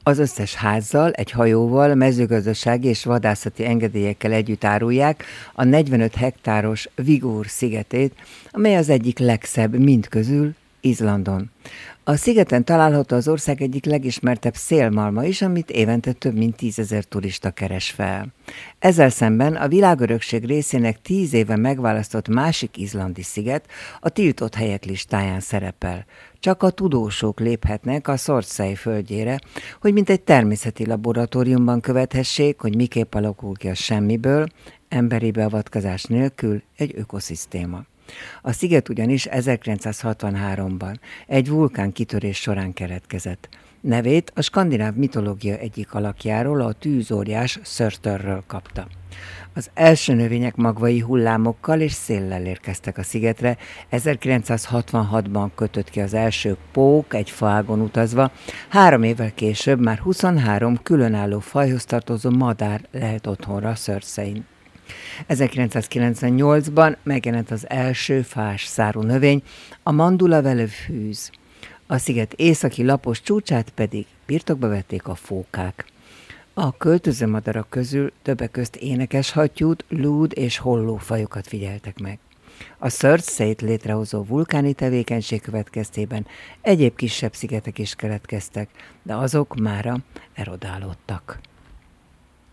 Az összes házzal, egy hajóval, mezőgazdasági és vadászati engedélyekkel együtt árulják a 45 hektáros Vigor szigetét, amely az egyik legszebb mindközül Izlandon. A szigeten található az ország egyik legismertebb szélmalma is, amit évente több mint 10 000 turista keres fel. Ezzel szemben a világörökség részének 10 éve megválasztott másik izlandi sziget a tiltott helyek listáján szerepel. Csak a tudósok léphetnek a Surtsey földjére, hogy mint egy természeti laboratóriumban követhessék, hogy miképp alakul ki a semmiből, emberi beavatkozás nélkül egy ökoszisztéma. A sziget ugyanis 1963-ban egy vulkán kitörés során keletkezett. Nevét a skandináv mitológia egyik alakjáról, a tűzóriás Surturről kapta. Az első növények magvai hullámokkal és széllel érkeztek a szigetre. 1966-ban kötött ki az első pók egy faágon utazva, 3 évvel később már 23 különálló fajhoz tartozó madár lehet otthonra Surtseyn. 1998-ban megjelent az első fás szárú növény, a Mandula velőfűz. A sziget északi lapos csúcsát pedig birtokba vették a fókák. A költöző madarak közül többek közt énekeshattyút, lúd és holló fajokat figyeltek meg. A Surtsey-t létrehozó vulkáni tevékenység következtében egyéb kisebb szigetek is keletkeztek, de azok mára erodálódtak.